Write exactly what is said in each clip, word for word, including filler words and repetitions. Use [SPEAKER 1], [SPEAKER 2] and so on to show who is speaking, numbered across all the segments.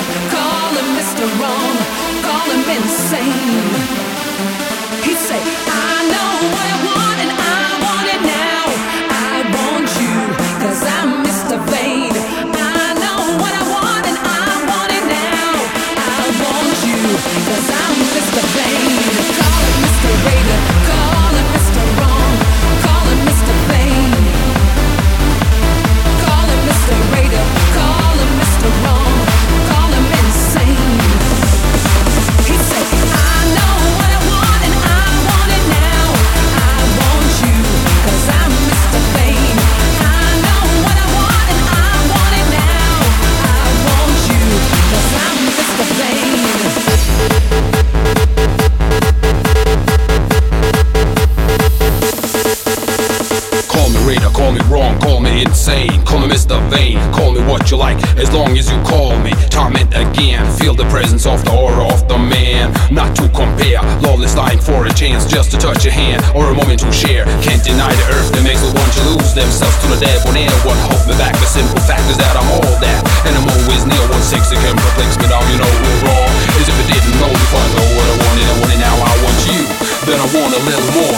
[SPEAKER 1] call him mister Wrong, call him insane. He say, I know what I want and I want it now. I want you, cause I'm mister Vain. I know what I want and I want it now. I want you, cause I'm mister Vain. Call him mister Raider, call him mister Wrong, call him mister Vain. Call him mister Raider, call him mister Wrong, call him insane. He say, I know what I want and I want it now. I want you, cause I'm mister Vain. I know what I want and I want it now. I want you, cause I'm mister Vain.
[SPEAKER 2] Call me Raider, call me wrong, call me insane. Call me mister Vain, call me what you like, as long as you call me. Time and again, feel the presence of the aura of the man. Not to compare, lawless lying for a chance, just to touch a hand or a moment to share. Can't deny the earth that makes the one to lose themselves to the devil. And what holds me back, the simple fact is that I'm all that, and I'm always near. One six, it can perplex me down, you know we're wrong. As if I didn't know before I know what I wanted, I want it now, I want you. Then I want a little more.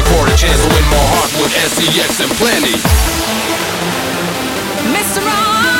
[SPEAKER 1] mister Wrong.